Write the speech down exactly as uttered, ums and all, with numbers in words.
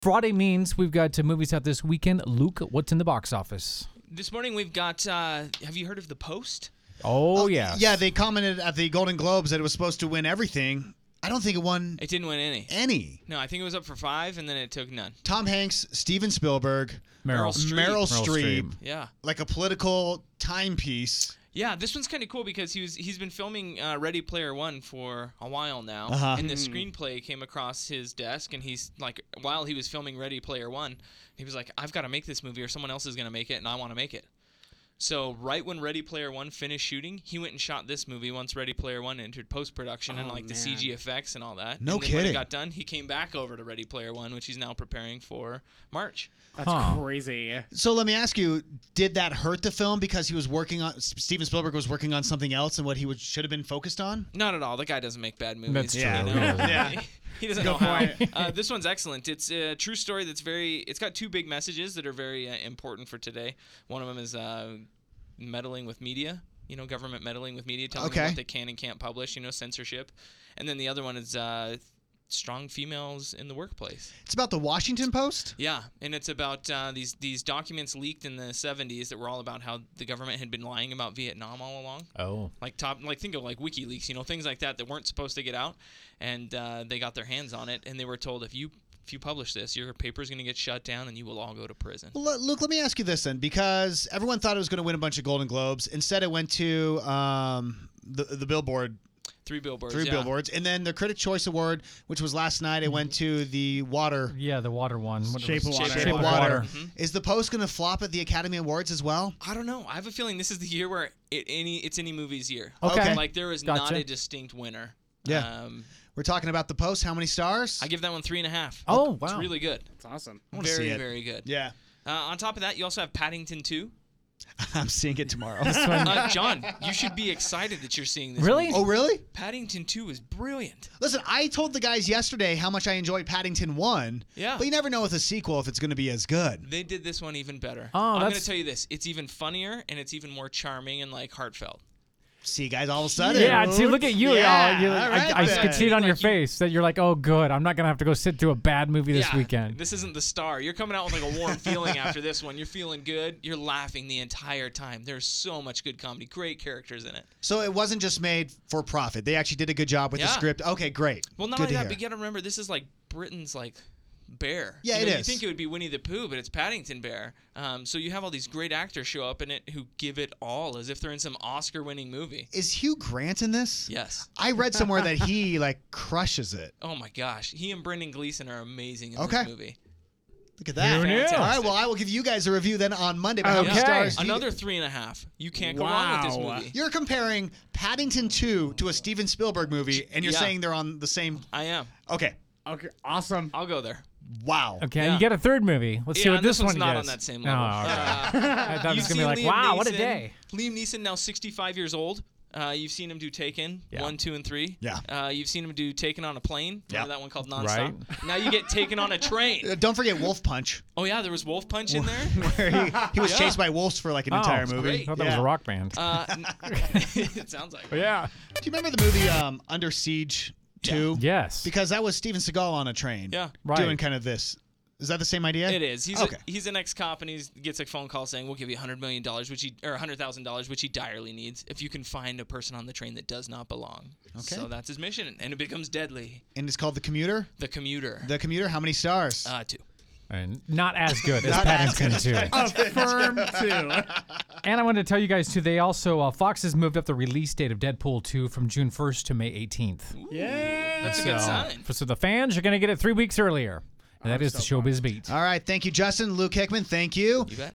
Friday means we've got uh, movies out this weekend. Luke, what's in the box office? This morning we've got, uh, have you heard of The Post? Oh, yeah. Yeah, they commented at the Golden Globes that it was supposed to win everything. I don't think it won It didn't win any. any. No, I think it was up for five, and then it took none. Tom Hanks, Steven Spielberg, Meryl. Streep. Meryl Meryl Streep, Streep. Yeah. like a political timepiece. Yeah, this one's kind of cool because he was he's been filming uh, Ready Player One for a while now, Uh-huh. and the screenplay came across his desk, and he's like, while he was filming Ready Player One, he was like, I've got to make this movie, or someone else is gonna make it, and I want to make it. So right when Ready Player One finished shooting, he went and shot this movie once Ready Player One entered post-production and Oh, like the man. C G effects and all that. No and then when kidding. it got done, he came back over to Ready Player One, which he's now preparing for March. That's Huh. crazy. So let me ask you, did that hurt the film because he was working on, Steven Spielberg was working on something else and what he would, should have been focused on? Not at all. The guy doesn't make bad movies. That's you true. know? Yeah. Yeah. He doesn't Good know how. point. Uh, this one's excellent. It's a true story that's very. It's got two big messages that are very uh, important for today. One of them is uh, meddling with media. You know, government meddling with media, telling Okay. them what they can and can't publish. You know, censorship. And then the other one is uh, strong females in the workplace. It's about the Washington Post? Yeah, and it's about uh, these these documents leaked in the seventies that were all about how the government had been lying about Vietnam all along. Oh. Like top, like think of like WikiLeaks, you know, things like that that weren't supposed to get out, and uh, they got their hands on it, and they were told if you if you publish this, your paper's going to get shut down, and you will all go to prison. Well, Luke, let me ask you this then, because everyone thought it was going to win a bunch of Golden Globes. Instead, it went to um, the the Billboard, Three billboards. three yeah. billboards, and then the Critics' Choice Award, which was last night, it went to the Water. Yeah, the water one. What Shape was- of Water. Shape of Water. Mhm. Is the Post going to flop at the Academy Awards as well? I don't know. I have a feeling this is the year where it any it's any movie's year. Okay. Like there is not Gotcha. a distinct winner. Yeah. Um, We're talking about the Post. How many stars? I give that one three and a half. Oh, It's wow. really good. That's awesome. wanna see Very it. very good. Yeah, Uh, on top of that, you also have Paddington two. I'm seeing it tomorrow. Uh, John, you should be excited that you're seeing this. Really? movie. Oh, really? Paddington two is brilliant. Listen, I told the guys yesterday how much I enjoyed Paddington one. Yeah. But you never know with a sequel if it's going to be as good. They did this one even better. Oh, I'm going that's- to tell you this. It's even funnier, and it's even more charming and, like, heartfelt. See, guys, all of a sudden. Yeah, see, look at you. Yeah, y'all. You're- all I, right I then. could see it on your Like you- face that you're like, oh, good. I'm not going to have to go sit through a bad movie this yeah, weekend. This isn't The Star. You're coming out with, like, a warm feeling after this one. You're feeling good. You're laughing the entire time. There's so much good comedy. Great characters in it. So it wasn't just made for profit. They actually did a good job with the Yeah. script. Okay, great. Well, not good only to that, hear. but you got to remember, this is, like, Britain's, like... bear. Yeah, you it know, is. You think it would be Winnie the Pooh, but it's Paddington Bear. Um, so you have all these great actors show up in it who give it all as if they're in some Oscar-winning movie. Is Hugh Grant in this? Yes. I read somewhere that he like crushes it. Oh my gosh, he and Brendan Gleeson are amazing in Okay. this movie. Look at that. Who knew? All right, well, I will give you guys a review then on Monday. But how many Okay. stars do you- Another three and a half. You can't go wrong with this Wow. movie. You're comparing Paddington two to a Steven Spielberg movie, and you're Yeah. saying they're on the same. I am. Okay. Okay, awesome. I'll go there. Wow. Okay, Yeah. you get a third movie. Let's see Yeah, what and this, this one's one not gets. on that same Oh, level. all right. Uh, I thought it was you've going to be like, seen Liam wow, what a Neeson- day. Liam Neeson, now sixty-five years old. Uh, you've seen him do Taken, Yeah. one, two, and three. Yeah. Uh, you've seen him do Taken on a Plane. Yeah. Remember that one called Nonstop? Right. Now you get Taken on a Train. Uh, Don't forget Wolf Punch, Oh, yeah, there was Wolf Punch in there. where he, he was Yeah. chased by wolves for like an Oh, entire it's movie. great. I thought that Yeah. was a rock band. Uh, n- it sounds like But yeah. Do you remember the movie um, Under Siege two? Yes. Because that was Steven Seagal on a train. Yeah. Right. Doing kind of this. Is that the same idea? It is. He's Okay. a, he's an ex-cop, and he gets a phone call saying, "We'll give you a hundred million dollars, which he or a hundred thousand dollars, which he direly needs, if you can find a person on the train that does not belong." Okay. So that's his mission, and it becomes deadly. And it's called The Commuter. The Commuter. The Commuter. How many stars? uh, two. And not as good as Not as Paddington two. Affirm too. And I wanted to tell you guys, too, they also, uh, Fox has moved up the release date of Deadpool two from June first to May eighteenth. Yeah. That's a good sign. So the fans are going to get it three weeks earlier. And that is the Showbiz Beat. All right. Thank you, Justin. Luke Hickman. Thank you. You bet.